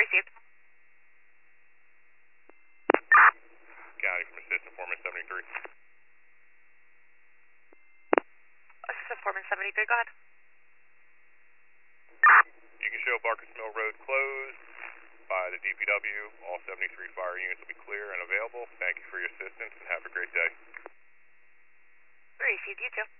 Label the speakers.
Speaker 1: received.
Speaker 2: County from Assistant Foreman 73.
Speaker 1: Assistant Foreman 73, go ahead.
Speaker 2: You can show Barker's Mill Road closed by the DPW. All 73 fire units will be clear and available. Thank you for your assistance and have a great day.
Speaker 1: Received, you too.